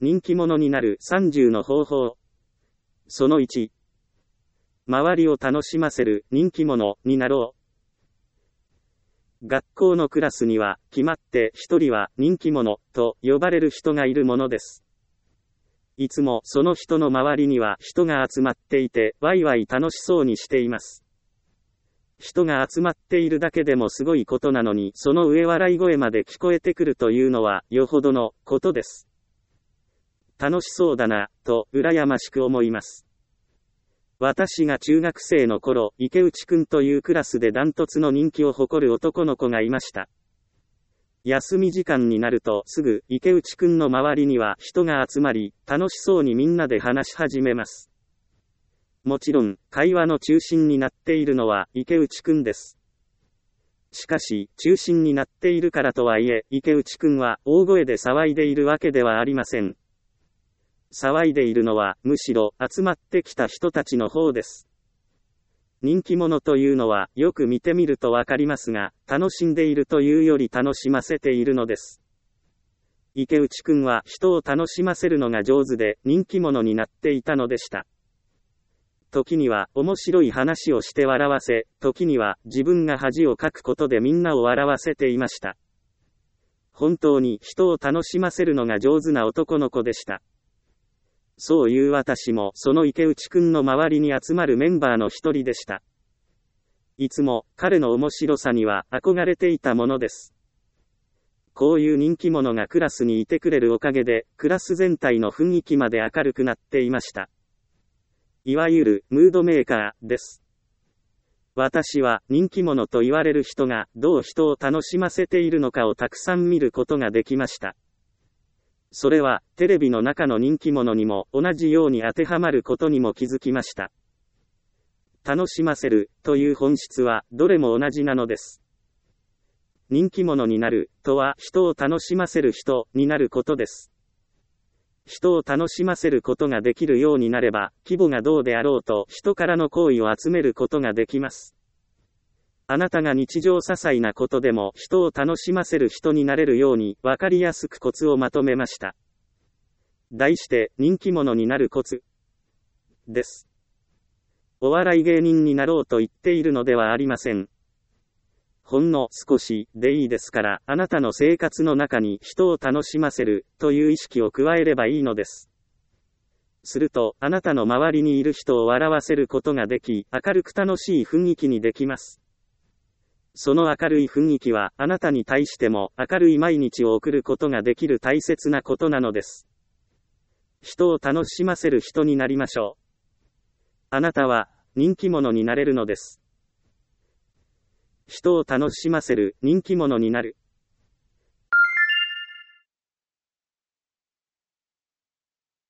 人気者になる30の方法。その1。周りを楽しませる人気者になろう。学校のクラスには決まって一人は人気者と呼ばれる人がいるものです。いつもその人の周りには人が集まっていてワイワイ楽しそうにしています。人が集まっているだけでもすごいことなのに、その上笑い声まで聞こえてくるというのはよほどのことです。楽しそうだな、と羨ましく思います。私が中学生の頃、池内くんというクラスでダントツの人気を誇る男の子がいました。休み時間になるとすぐ池内くんの周りには人が集まり、楽しそうにみんなで話し始めます。もちろん、会話の中心になっているのは池内くんです。しかし、中心になっているからとはいえ、池内くんは大声で騒いでいるわけではありません。騒いでいるのは、むしろ集まってきた人たちの方です。人気者というのは、よく見てみるとわかりますが、楽しんでいるというより楽しませているのです。池内くんは人を楽しませるのが上手で、人気者になっていたのでした。時には面白い話をして笑わせ、時には自分が恥をかくことでみんなを笑わせていました。本当に人を楽しませるのが上手な男の子でした。そういう私もその池内くんの周りに集まるメンバーの一人でした。いつも彼の面白さには憧れていたものです。こういう人気者がクラスにいてくれるおかげで、クラス全体の雰囲気まで明るくなっていました。いわゆるムードメーカーです。私は人気者と言われる人がどう人を楽しませているのかをたくさん見ることができました。それはテレビの中の人気者にも同じように当てはまることにも気づきました。楽しませるという本質はどれも同じなのです。人気者になるとは人を楽しませる人になることです。人を楽しませることができるようになれば、規模がどうであろうと人からの好意を集めることができます。あなたが日常些細なことでも人を楽しませる人になれるように分かりやすくコツをまとめました。題して人気者になるコツです。お笑い芸人になろうと言っているのではありません。ほんの少しでいいですから、あなたの生活の中に人を楽しませるという意識を加えればいいのです。すると、あなたの周りにいる人を笑わせることができ、明るく楽しい雰囲気にできます。その明るい雰囲気は、あなたに対しても明るい毎日を送ることができる大切なことなのです。人を楽しませる人になりましょう。あなたは人気者になれるのです。人を楽しませる人気者になる。